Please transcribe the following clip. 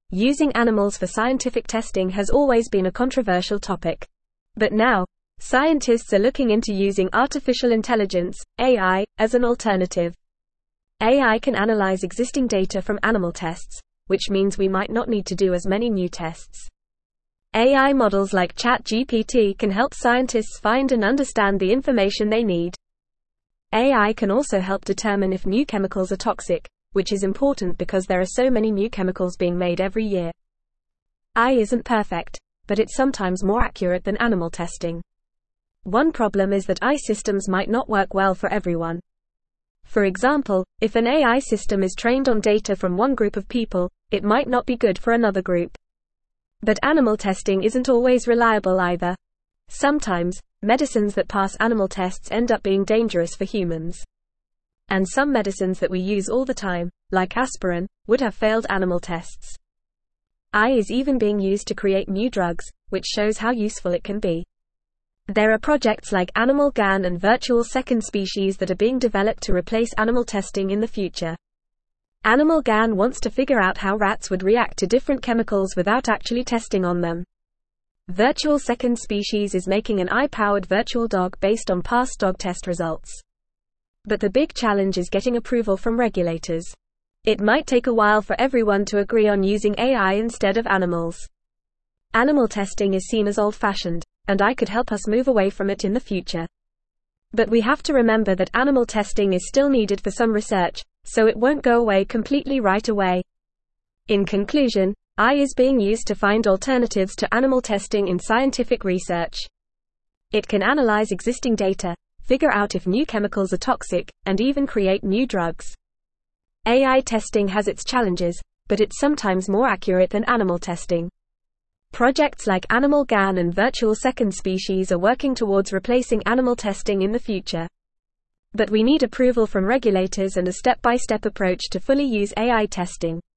Using animals for scientific testing has always been a controversial topic. But now, scientists are looking into using artificial intelligence, AI, as an alternative. AI can analyze existing data from animal tests, which means we might not need to do as many new tests. AI models like ChatGPT can help scientists find and understand the information they need. AI can also help determine if new chemicals are toxic, which is important because there are so many new chemicals being made every year. AI isn't perfect, but it's sometimes more accurate than animal testing. One problem is that AI systems might not work well for everyone. For example, if an AI system is trained on data from one group of people, it might not be good for another group. But animal testing isn't always reliable either. Sometimes, medicines that pass animal tests end up being dangerous for humans. And some medicines that we use all the time, like aspirin, would have failed animal tests. AI is even being used to create new drugs, which shows how useful it can be. There are projects like Animal GAN and virtual second species that are being developed to replace animal testing in the future. Animal GAN wants to figure out how rats would react to different chemicals without actually testing on them. Virtual second species is making an AI-powered virtual dog based on past dog test results. But the big challenge is getting approval from regulators. It might take a while for everyone to agree on using AI instead of animals. Animal testing is seen as old-fashioned, and AI could help us move away from it in the future. But we have to remember that animal testing is still needed for some research, so it won't go away completely right away. In conclusion, AI is being used to find alternatives to animal testing in scientific research. It can analyze existing data, figure out if new chemicals are toxic, and even create new drugs. AI testing has its challenges, but it's sometimes more accurate than animal testing. Projects like Animal GAN and virtual second species are working towards replacing animal testing in the future. But we need approval from regulators and a step-by-step approach to fully use AI testing.